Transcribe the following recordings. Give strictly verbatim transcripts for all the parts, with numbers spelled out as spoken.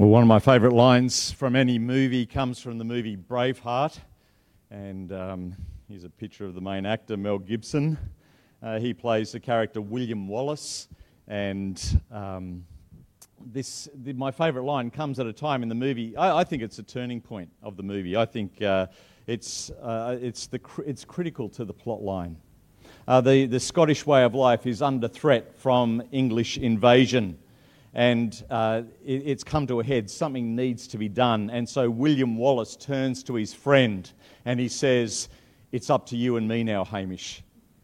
Well, one of my favourite lines from any movie comes from the movie Braveheart, and um, here's a picture of the main actor, Mel Gibson. Uh, he plays the character William Wallace, and um, this the, my favourite line comes at a time in the movie. I, I think it's a turning point of the movie. I think uh, it's uh, it's the it's critical to the plot line. Uh, the the Scottish way of life is under threat from English invasion. And uh, it, it's come to a head. Something needs to be done. And so William Wallace turns to his friend and he says, "It's up to you and me now, Hamish."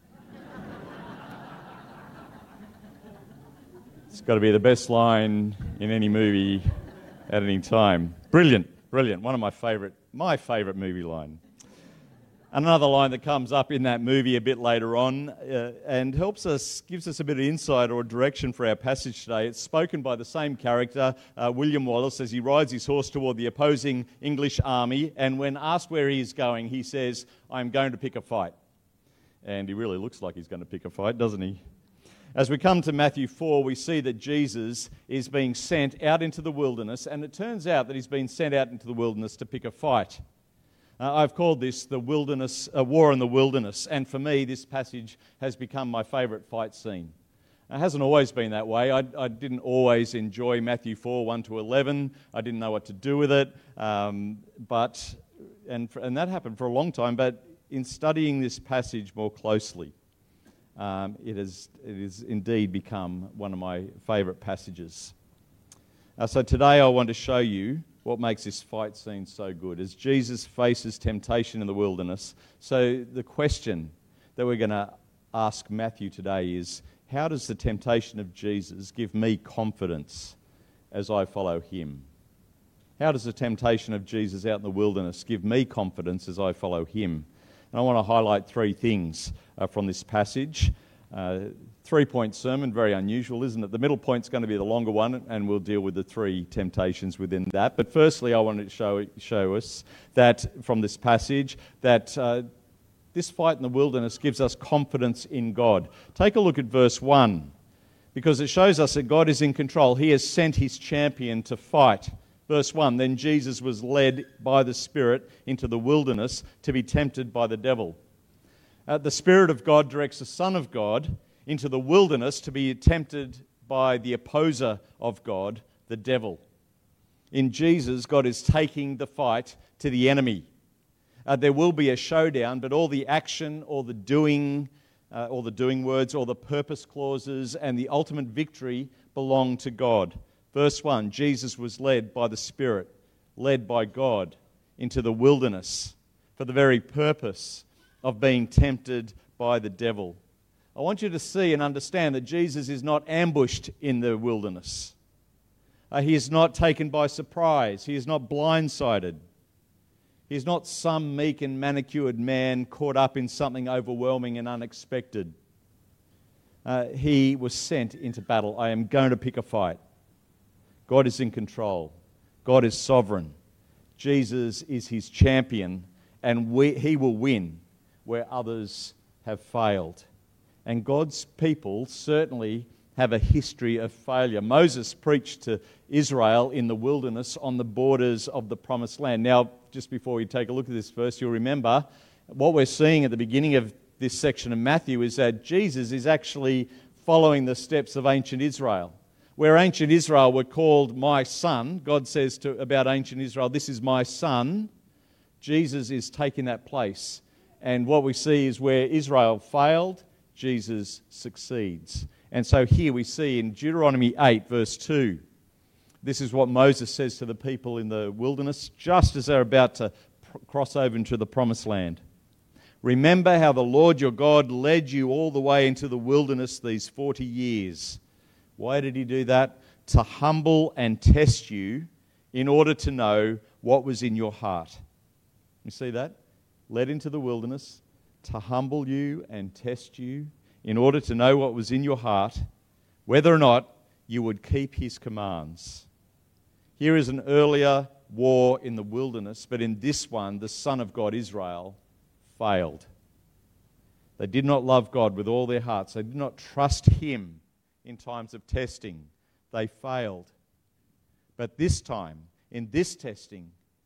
It's got to be the best line in any movie at any time. Brilliant, brilliant. One of my favourite, my favourite movie line. Another line that comes up in that movie a bit later on uh, and helps us, gives us a bit of insight or direction for our passage today. It's spoken by the same character, uh, William Wallace, as he rides his horse toward the opposing English army. And when asked where he is going, he says, "I'm going to pick a fight." And he really looks like he's going to pick a fight, doesn't he? As we come to Matthew four, we see that Jesus is being sent out into the wilderness. And it turns out that he's been sent out into the wilderness to pick a fight. Uh, I've called this the wilderness, a war in the wilderness, and for me, this passage has become my favourite fight scene. It hasn't always been that way. I, I didn't always enjoy Matthew four, one to eleven. I didn't know what to do with it, um, but and for, and that happened for a long time. But in studying this passage more closely, um, it has it has indeed become one of my favourite passages. Uh, so today, I want to show you what makes this fight scene so good as Jesus faces temptation in the wilderness. So the question that we're going to ask Matthew today is, how does the temptation of Jesus give me confidence as I follow him? How does the temptation of Jesus out in the wilderness give me confidence as I follow him? And I want to highlight three things uh, from this passage. Uh, three-point sermon, very unusual, isn't it? The middle point's going to be the longer one, and we'll deal with the three temptations within that. But firstly, I want to show show us that from this passage that uh, this fight in the wilderness gives us confidence in God. Take a look at verse one, because it shows us that God is in control. He has sent his champion to fight. Verse one, then Jesus was led by the Spirit into the wilderness to be tempted by the devil. Uh, the Spirit of God directs the Son of God into the wilderness to be tempted by the opposer of God, the devil. In Jesus, God is taking the fight to the enemy. Uh, there will be a showdown, but all the action, all the doing, uh, all the doing words, all the purpose clauses, and the ultimate victory belong to God. Verse one, Jesus was led by the Spirit, led by God into the wilderness for the very purpose of being tempted by the devil. I want you to see and understand that Jesus is not ambushed in the wilderness. Uh, he is not taken by surprise. He is not blindsided. He is not some meek and manicured man caught up in something overwhelming and unexpected. Uh, he was sent into battle. I am going to pick a fight. God is in control. God is sovereign. Jesus is his champion, and we, he will win where others have failed. And God's people certainly have a history of failure. Moses preached to Israel in the wilderness on the borders of the Promised Land. Now, just before we take a look at this verse, you'll remember what we're seeing at the beginning of this section of Matthew is that Jesus is actually following the steps of ancient Israel. Where ancient Israel were called my son, God says to about ancient Israel, this is my son. Jesus is taking that place. And what we see is where Israel failed, Jesus succeeds. And so here we see in Deuteronomy eight, verse two, this is what Moses says to the people in the wilderness, just as they're about to pr- cross over into the Promised Land. Remember how the Lord your God led you all the way into the wilderness these forty years. Why did he do that? To humble and test you in order to know what was in your heart. You see that? Led into the wilderness to humble you and test you in order to know what was in your heart, whether or not you would keep his commands. Here is an earlier war in the wilderness, but in this one, the Son of God, Israel, failed. They did not love God with all their hearts. They did not trust him in times of testing. They failed. But this time, in this testing,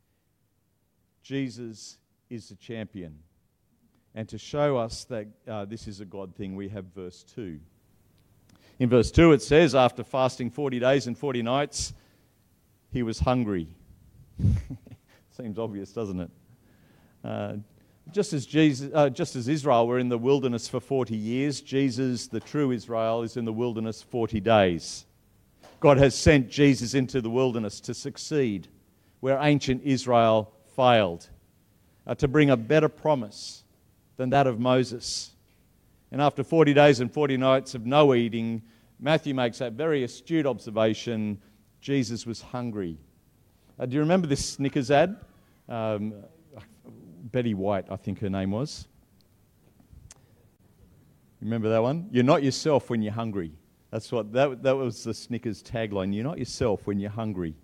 Jesus is the champion. And to show us that uh, this is a God thing, we have verse two. In verse two it says, after fasting forty days and forty nights, he was hungry. Seems obvious, doesn't it? Uh, just as Jesus, uh, just as Israel were in the wilderness for forty years, Jesus, the true Israel, is in the wilderness forty days. God has sent Jesus into the wilderness to succeed where ancient Israel failed, uh, to bring a better promise than that of Moses. And after forty days and forty nights of no eating, Matthew makes that very astute observation, Jesus was hungry. Uh, do you remember this Snickers ad? Um, Betty White, I think her name was. Remember that one? You're not yourself when you're hungry. That's what that, that was the Snickers tagline. You're not yourself when you're hungry.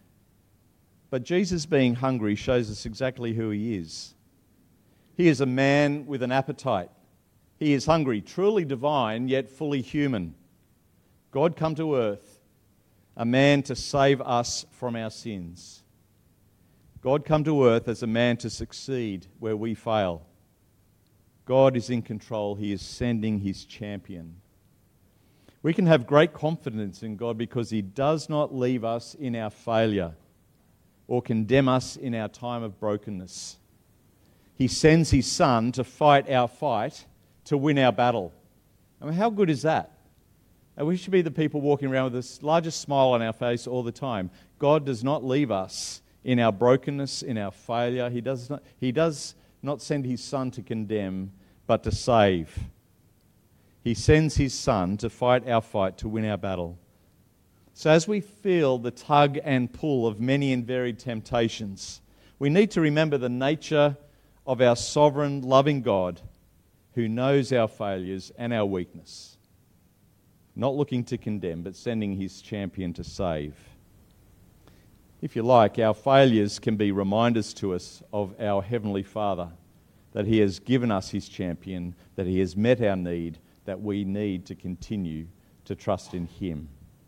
But Jesus being hungry shows us exactly who he is. He is a man with an appetite. He is hungry, truly divine, yet fully human. God come to earth, a man to save us from our sins. God come to earth as a man to succeed where we fail. God is in control. He is sending his champion. We can have great confidence in God because he does not leave us in our failure or condemn us in our time of brokenness. He sends his Son to fight our fight, to win our battle. I mean, how good is that? And we should be the people walking around with the largest smile on our face all the time. God does not leave us in our brokenness, in our failure. He does not, he does not send his Son to condemn, but to save. He sends his Son to fight our fight, to win our battle. So as we feel the tug and pull of many and varied temptations, we need to remember the nature of our sovereign, loving God who knows our failures and our weakness, not looking to condemn, but sending his champion to save. If you like, our failures can be reminders to us of our Heavenly Father, that he has given us his champion, that he has met our need, that we need to continue to trust in him.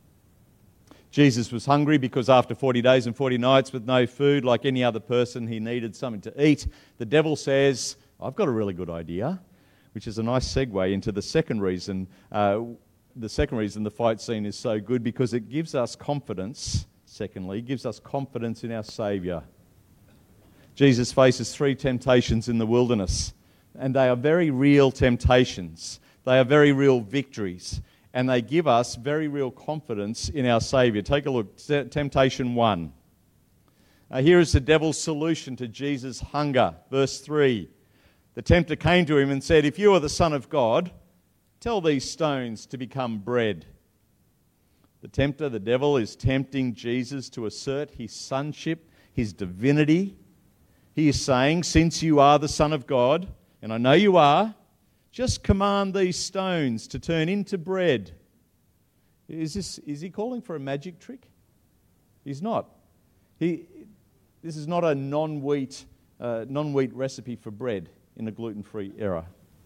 Jesus was hungry because after forty days and forty nights with no food, like any other person, he needed something to eat. The devil says, I've got a really good idea, which is a nice segue into the second reason. Uh, the second reason the fight scene is so good, because it gives us confidence, secondly, gives us confidence in our Saviour. Jesus faces three temptations in the wilderness, and they are very real temptations. They are very real victories, and they give us very real confidence in our Saviour. Take a look. Temptation one. Uh, here is the devil's solution to Jesus' hunger. Verse three. The tempter came to him and said, if you are the Son of God, tell these stones to become bread. The tempter, the devil, is tempting Jesus to assert his sonship, his divinity. He is saying, since you are the Son of God, and I know you are, just command these stones to turn into bread. Is this, is he calling for a magic trick? He's not. He, this is not a non-wheat, uh, non-wheat recipe for bread in a gluten-free era.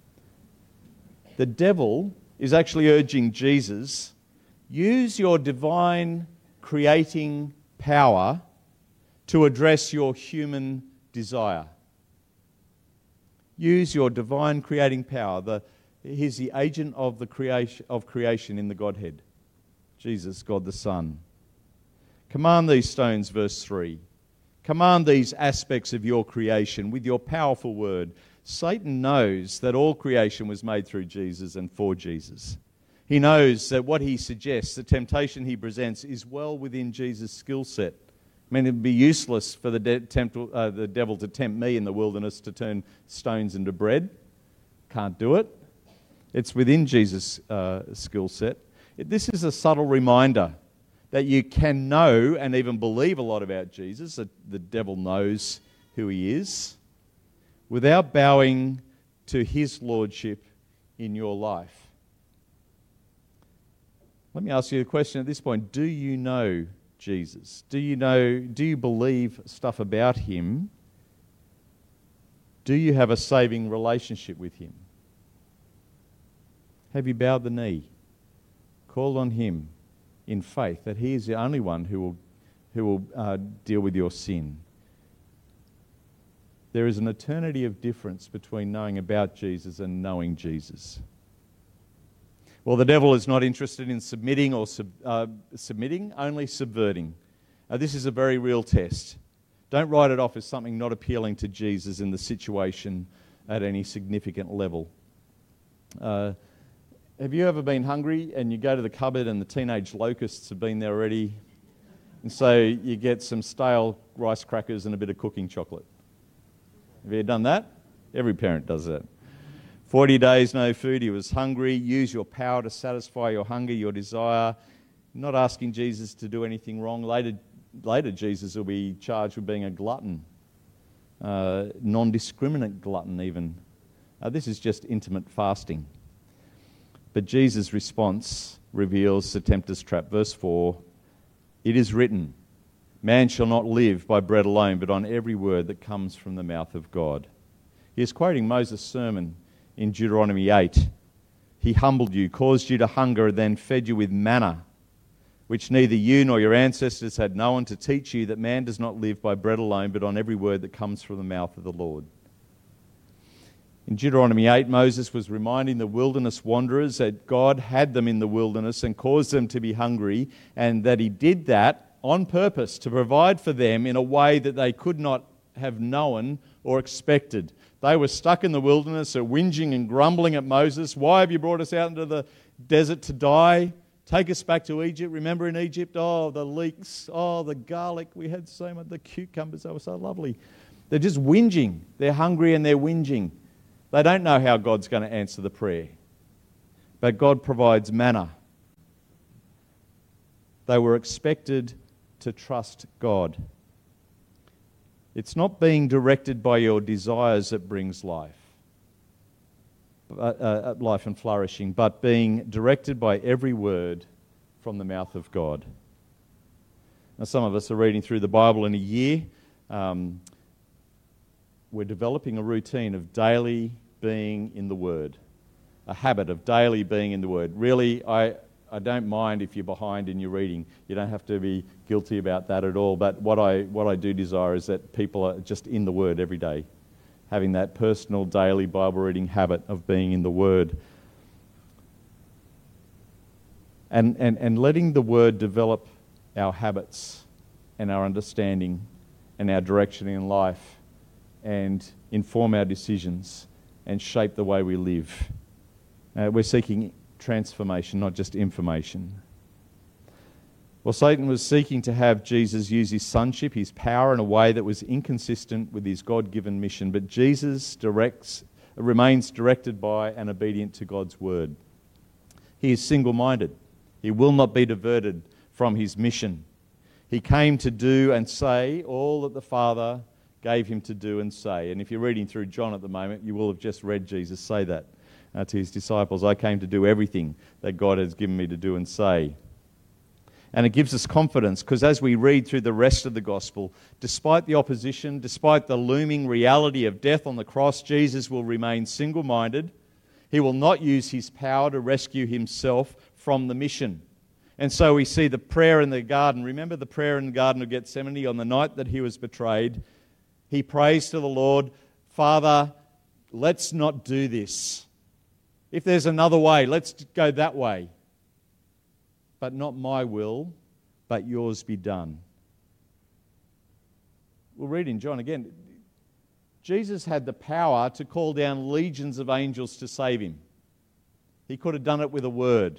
The devil is actually urging Jesus, use your divine creating power to address your human desire. Use your divine creating power. The, he's the agent of the creation of creation in the Godhead. Jesus, God the Son. Command these stones, verse three. Command these aspects of your creation with your powerful word. Satan knows that all creation was made through Jesus and for Jesus. He knows that what he suggests, the temptation he presents, is well within Jesus' skill set. I mean, it would be useless for the, de- tempt, uh, the devil to tempt me in the wilderness to turn stones into bread. Can't do it. It's within Jesus' uh, skill set. It, this is a subtle reminder that you can know and even believe a lot about Jesus, that the devil knows who he is, without bowing to his lordship in your life. Let me ask you a question at this point. Do you know Jesus? Do you know, do you believe stuff about him? Do you have a saving relationship with him? Have you bowed the knee, called on him in faith that he is the only one who will who will uh, deal with your sin. There is an eternity of difference between knowing about Jesus and knowing Jesus. Well, the devil is not interested in submitting or sub, uh, submitting, only subverting. Uh, this is a very real test. Don't write it off as something not appealing to Jesus in the situation at any significant level. Uh, have you ever been hungry and you go to the cupboard and the teenage locusts have been there already? And so you get some stale rice crackers and a bit of cooking chocolate. Have you done that? Every parent does that. Forty days no food, he was hungry. Use your power to satisfy your hunger, your desire. Not asking Jesus to do anything wrong. Later, later Jesus will be charged with being a glutton. Uh, non-discriminate glutton even. Uh, this is just intermittent fasting. But Jesus' response reveals the tempter's trap. Verse four, it is written, man shall not live by bread alone, but on every word that comes from the mouth of God. He is quoting Moses' sermon in Deuteronomy eight. He humbled you, caused you to hunger, and then fed you with manna, which neither you nor your ancestors had known, to teach you that man does not live by bread alone, but on every word that comes from the mouth of the Lord. In Deuteronomy eight, Moses was reminding the wilderness wanderers that God had them in the wilderness and caused them to be hungry, and that he did that on purpose to provide for them in a way that they could not have known or expected. They were stuck in the wilderness, are whinging and grumbling at Moses. Why have you brought us out into the desert to die? Take us back to Egypt. Remember in Egypt? Oh, the leeks. Oh, the garlic. We had so much. The cucumbers. They were so lovely. They're just whinging. They're hungry and they're whinging. They don't know how God's going to answer the prayer. But God provides manna. They were expected to trust God. It's not being directed by your desires that brings life, uh, uh, life and flourishing, but being directed by every word from the mouth of God. Now, some of us are reading through the Bible in a year. Um, we're developing a routine of daily being in the Word, a habit of daily being in the Word. Really, I... I don't mind if you're behind in your reading. You don't have to be guilty about that at all. But what I what I do desire is that people are just in the Word every day, having that personal daily Bible reading habit of being in the Word. And, and, and letting the Word develop our habits and our understanding and our direction in life and inform our decisions and shape the way we live. Uh, we're seeking transformation, not just information. Well, Satan was seeking to have Jesus use his sonship, his power, in a way that was inconsistent with his God-given mission. But Jesus directs, remains directed by and obedient to God's word. He is single-minded. He will not be diverted from his mission. He came to do and say all that the Father gave him to do and say. And if you're reading through John at the moment, you will have just read Jesus say that uh, to his disciples. I came to do everything that God has given me to do and say. And it gives us confidence because as we read through the rest of the gospel, despite the opposition, despite the looming reality of death on the cross, Jesus will remain single-minded. He will not use his power to rescue himself from the mission. And so we see the prayer in the garden. Remember the prayer in the Garden of Gethsemane on the night that he was betrayed? He prays to the Lord, Father, let's not do this. If there's another way, let's go that way. But not my will, but yours be done. We'll read in John again. Jesus had the power to call down legions of angels to save him. He could have done it with a word.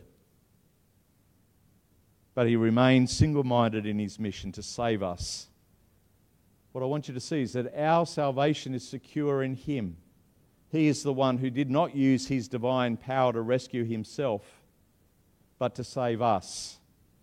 But he remained single-minded in his mission to save us. What I want you to see is that our salvation is secure in him. He is the one who did not use his divine power to rescue himself, but to save us.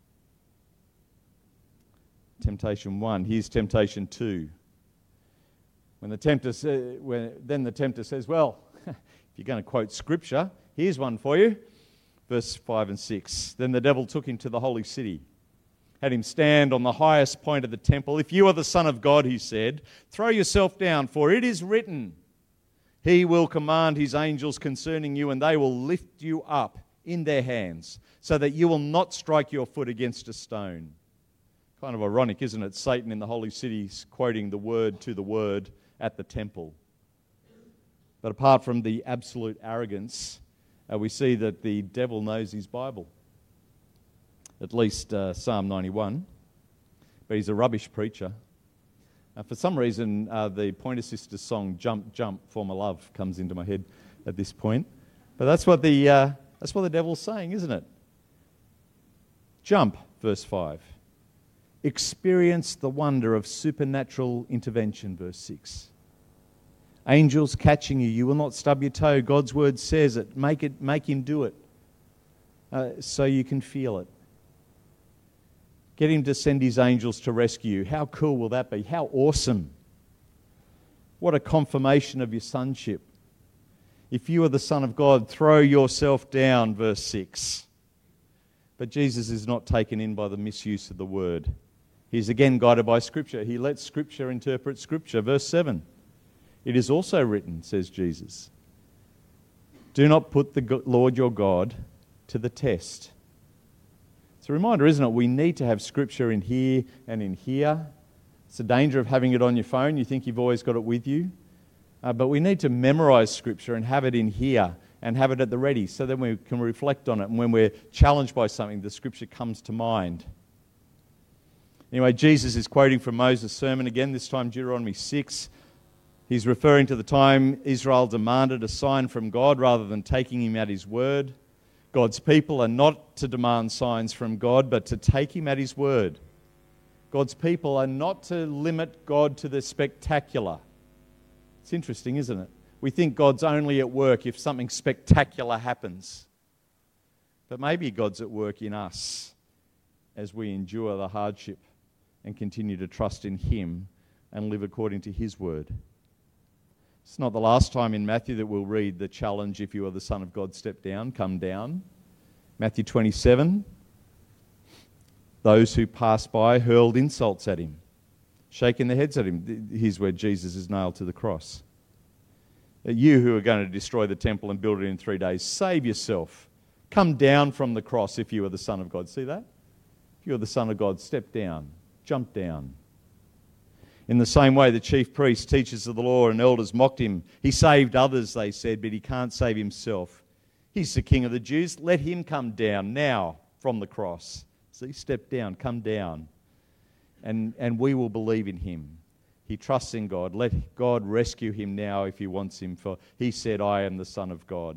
Temptation one. Here's temptation two. When the tempter sa- when, then the tempter says, well, if you're going to quote scripture, here's one for you. Verse five and six. Then the devil took him to the holy city, had him stand on the highest point of the temple. If you are the Son of God, he said, throw yourself down, for it is written, he will command his angels concerning you, and they will lift you up in their hands, so that you will not strike your foot against a stone. Kind of ironic, isn't it? Satan in the holy city quoting the word to the word at the temple. But apart from the absolute arrogance, uh, we see that the devil knows his Bible. At least uh, Psalm ninety-one. But he's a rubbish preacher. Uh, for some reason, uh, the Pointer Sisters song "Jump, Jump for My Love" comes into my head at this point. But that's what the uh, that's what the devil's saying, isn't it? Jump, verse five. Experience the wonder of supernatural intervention, verse six. Angels catching you, you will not stub your toe. God's word says it. Make it, make him do it, uh, so you can feel it. Get him to send his angels to rescue you. How cool will that be? How awesome! What a confirmation of your sonship. If you are the Son of God, throw yourself down, verse six. But Jesus is not taken in by the misuse of the word. He's again guided by Scripture. He lets Scripture interpret Scripture. Verse seven. It is also written, says Jesus, do not put the Lord your God to the test. It's a reminder, isn't it? We need to have Scripture in here and in here. It's the danger of having it on your phone. You think you've always got it with you. Uh, but we need to memorize Scripture and have it in here and have it at the ready so that we can reflect on it. And when we're challenged by something, the Scripture comes to mind. Anyway, Jesus is quoting from Moses' sermon again, this time Deuteronomy six. He's referring to the time Israel demanded a sign from God rather than taking him at his word. God's people are not to demand signs from God, but to take him at his word. God's people are not to limit God to the spectacular. It's interesting, isn't it? We think God's only at work if something spectacular happens. But maybe God's at work in us as we endure the hardship and continue to trust in him and live according to his word. It's not the last time in Matthew that we'll read the challenge, if you are the Son of God, step down, come down. Matthew twenty-seven, those who passed by hurled insults at him, shaking their heads at him. Here's where Jesus is nailed to the cross. You who are going to destroy the temple and build it in three days, save yourself. Come down from the cross if you are the Son of God. See that? If you are the Son of God, step down, jump down. In the same way, the chief priests, teachers of the law, and elders mocked him. He saved others, they said, but he can't save himself. He's the King of the Jews. Let him come down now from the cross. See, step down, come down. And, and we will believe in him. He trusts in God. Let God rescue him now if he wants him. For he said, I am the Son of God.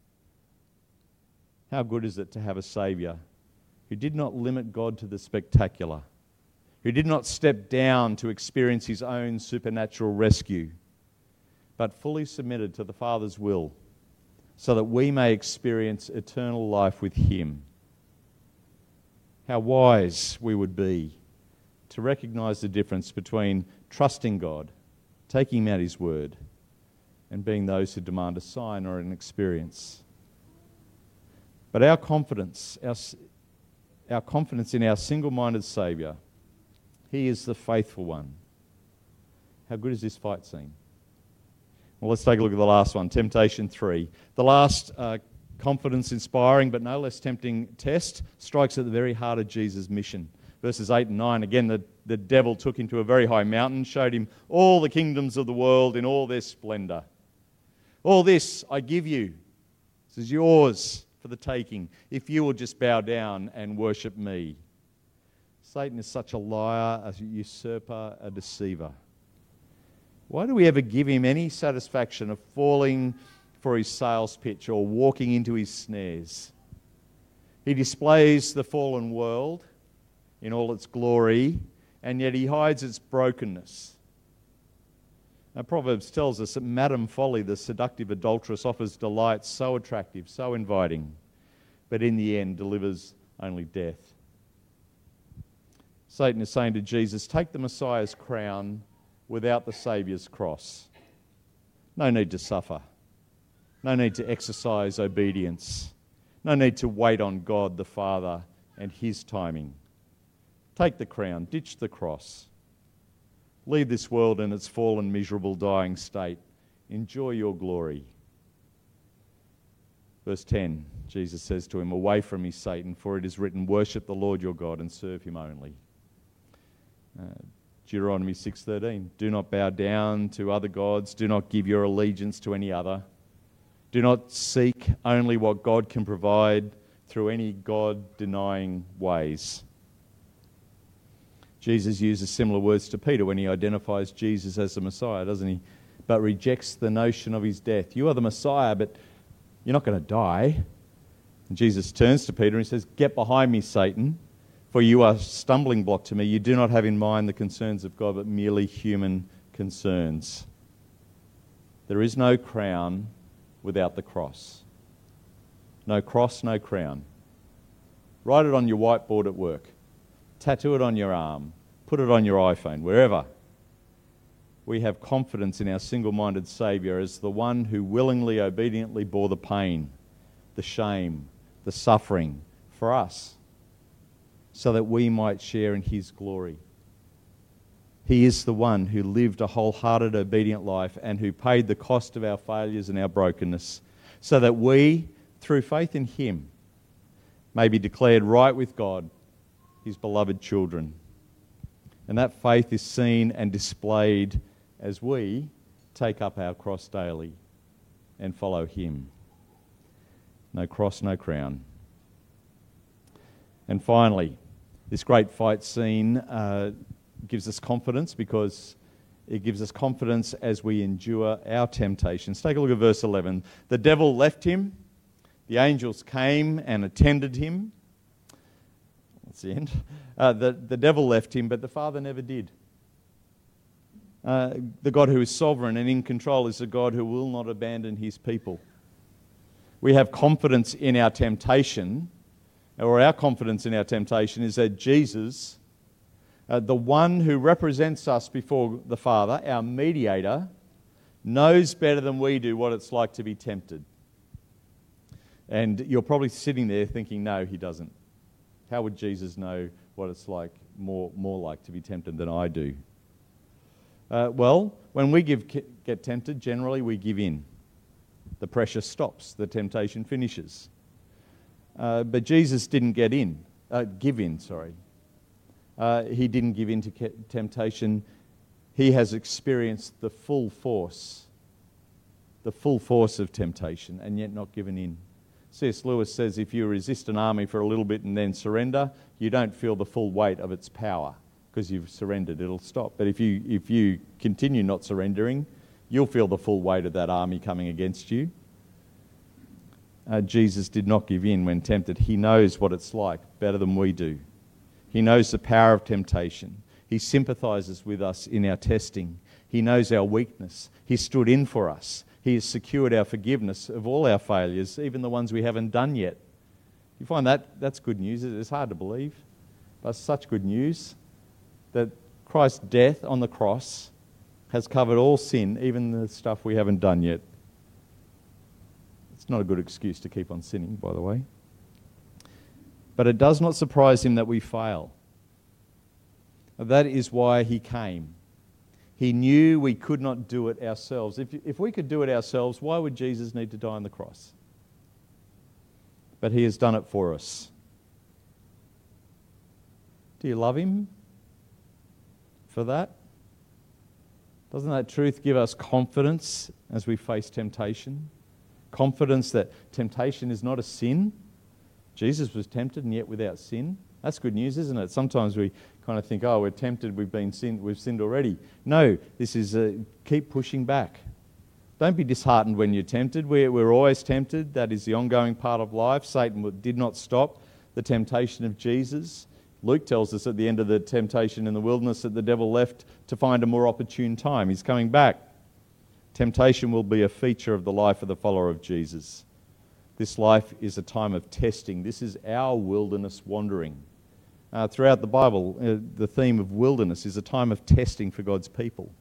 How good is it to have a Saviour who did not limit God to the spectacular, who did not step down to experience his own supernatural rescue, but fully submitted to the Father's will so that we may experience eternal life with him. How wise we would be to recognise the difference between trusting God, taking him at his word, and being those who demand a sign or an experience. But our confidence, our, our confidence in our single-minded Saviour, he is the faithful one. How good is this fight scene? Well, let's take a look at the last one, temptation three. The last uh, confidence-inspiring but no less tempting test strikes at the very heart of Jesus' mission. Verses eight and nine, again, the, the devil took him to a very high mountain, showed him all the kingdoms of the world in all their splendour. All this I give you. This is yours for the taking, if you will just bow down and worship me. Satan is such a liar, a usurper, a deceiver. Why do we ever give him any satisfaction of falling for his sales pitch or walking into his snares? He displays the fallen world in all its glory, and yet he hides its brokenness. Now, Proverbs tells us that Madame Folly, the seductive adulteress, offers delights so attractive, so inviting, but in the end delivers only death. Satan is saying to Jesus, take the Messiah's crown without the Saviour's cross. No need to suffer. No need to exercise obedience. No need to wait on God the Father and his timing. Take the crown, ditch the cross. Leave this world in its fallen, miserable, dying state. Enjoy your glory. Verse ten, Jesus says to him, away from me, Satan, for it is written, worship the Lord your God and serve him only. Uh, Deuteronomy six thirteen. Do not bow down to other gods. Do not give your allegiance to any other. Do not seek only what God can provide through any God-denying ways. Jesus uses similar words to Peter when he identifies Jesus as the Messiah, doesn't he? But rejects the notion of his death. You are the Messiah, but you're not going to die. And Jesus turns to Peter and he says, get behind me, Satan, for you are a stumbling block to me. You do not have in mind the concerns of God, but merely human concerns. There is no crown without the cross. No cross, no crown. Write it on your whiteboard at work. Tattoo it on your arm. Put it on your iPhone, wherever. We have confidence in our single-minded Saviour as the one who willingly, obediently bore the pain, the shame, the suffering for us, so that we might share in his glory. He is the one who lived a wholehearted, obedient life and who paid the cost of our failures and our brokenness, so that we, through faith in him, may be declared right with God, his beloved children. And that faith is seen and displayed as we take up our cross daily and follow him. No cross, no crown. And finally, this great fight scene uh, gives us confidence because it gives us confidence as we endure our temptations. Take a look at verse eleven. The devil left him. The angels came and attended him. That's the end. Uh, the, the devil left him, but the Father never did. Uh, the God who is sovereign and in control is the God who will not abandon his people. We have confidence in our temptation, or our confidence in our temptation is that Jesus, uh, the one who represents us before the Father, our mediator, knows better than we do what it's like to be tempted. And you're probably sitting there thinking, no, he doesn't. How would Jesus know what it's like, more, more like to be tempted than I do? Uh, well, when we give, get tempted, generally we give in. The pressure stops. The temptation finishes. Uh, but Jesus didn't get in, uh, give in, sorry. Uh, he didn't give in to ke- temptation. He has experienced the full force, the full force of temptation, and yet not given in. C S Lewis says if you resist an army for a little bit and then surrender, you don't feel the full weight of its power because you've surrendered. It'll stop. But if you if you continue not surrendering, you'll feel the full weight of that army coming against you. Uh, Jesus did not give in when tempted. He knows what it's like better than we do. He knows the power of temptation. He sympathizes with us in our testing. He knows our weakness. He stood in for us. He has secured our forgiveness of all our failures, even the ones we haven't done yet. You find that that's good news. It's hard to believe, but it's such good news that Christ's death on the cross has covered all sin, even the stuff we haven't done yet. It's not a good excuse to keep on sinning, by the way. But it does not surprise him that we fail. That is why he came. He knew we could not do it ourselves. If, if we could do it ourselves, why would Jesus need to die on the cross? But he has done it for us. Do you love him for that? Doesn't that truth give us confidence as we face temptation? Confidence that temptation is not a sin. Jesus was tempted and yet without sin. That's good news, isn't it? Sometimes we kind of think, oh, we're tempted, we've been sinned, we've sinned already. No, this is a, keep pushing back. Don't be disheartened when you're tempted. We're, we're always tempted. That is the ongoing part of life. Satan did not stop the temptation of Jesus. Luke tells us at the end of the temptation in the wilderness that the devil left to find a more opportune time. He's coming back. Temptation will be a feature of the life of the follower of Jesus. This life is a time of testing. This is our wilderness wandering. Uh, throughout the Bible, uh, the theme of wilderness is a time of testing for God's people.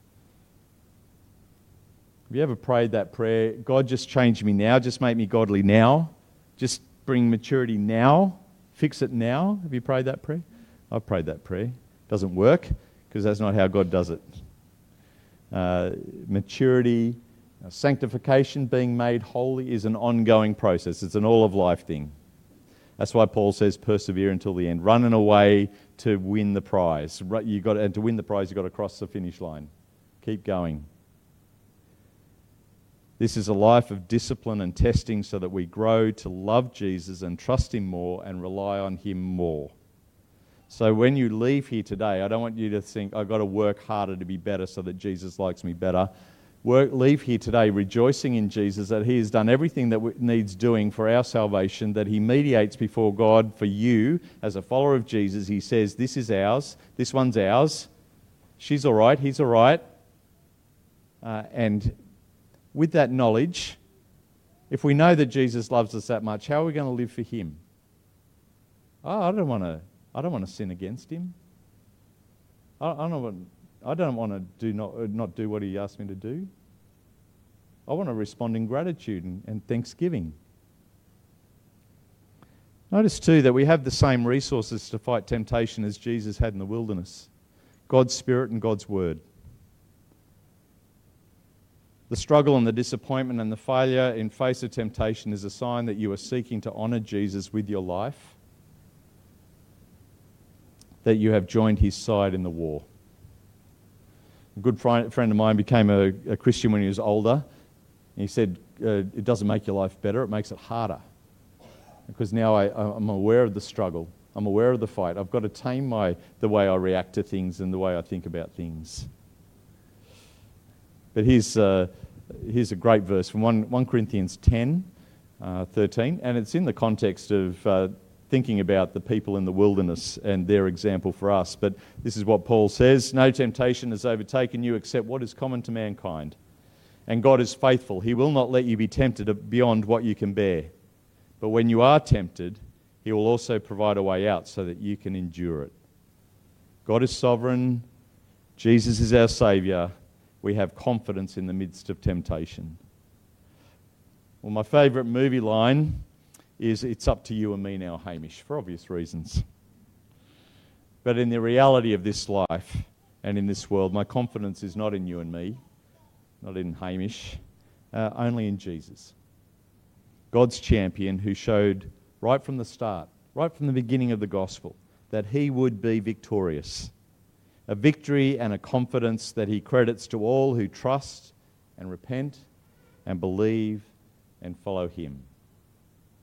Have you ever prayed that prayer, God, just change me now, just make me godly now, just bring maturity now, fix it now? Have you prayed that prayer? I've prayed that prayer. It doesn't work because that's not how God does it. Uh, maturity, uh, sanctification, being made holy is an ongoing process. It's an all-of-life thing. That's why Paul says persevere until the end. Run in a way to win the prize. You got, and to win the prize, you've got to cross the finish line. Keep going. This is a life of discipline and testing so that we grow to love Jesus and trust him more and rely on him more. So when you leave here today, I don't want you to think, I've got to work harder to be better so that Jesus likes me better. Work, leave here today rejoicing in Jesus, that he has done everything that needs doing for our salvation, that he mediates before God for you as a follower of Jesus. He says, this is ours, this one's ours, she's all right, he's all right. Uh, and with that knowledge, if we know that Jesus loves us that much, how are we going to live for him? Oh, I don't want to. I don't want to sin against him. I, I don't want. I don't want to do not not do what he asked me to do. I want to respond in gratitude and, and thanksgiving. Notice too that we have the same resources to fight temptation as Jesus had in the wilderness: God's Spirit and God's Word. The struggle and the disappointment and the failure in face of temptation is a sign that you are seeking to honour Jesus with your life, that you have joined his side in the war. A good friend of mine became a, a Christian when he was older. He said, uh, it doesn't make your life better, it makes it harder. Because now I, I'm aware of the struggle, I'm aware of the fight. I've got to tame my the way I react to things and the way I think about things. But here's, uh, here's a great verse from First Corinthians ten, uh, thirteen, and it's in the context of uh, thinking about the people in the wilderness and their example for us. But this is what Paul says: no temptation has overtaken you except what is common to mankind. And God is faithful. He will not let you be tempted beyond what you can bear. But when you are tempted, he will also provide a way out so that you can endure it. God is sovereign. Jesus is our Saviour. We have confidence in the midst of temptation. Well, my favourite movie line is, it's up to you and me now, Hamish, for obvious reasons. But in the reality of this life and in this world, my confidence is not in you and me, not in Hamish, uh, only in Jesus. God's champion, who showed right from the start, right from the beginning of the gospel, that he would be victorious. A victory and a confidence that he credits to all who trust and repent and believe and follow him.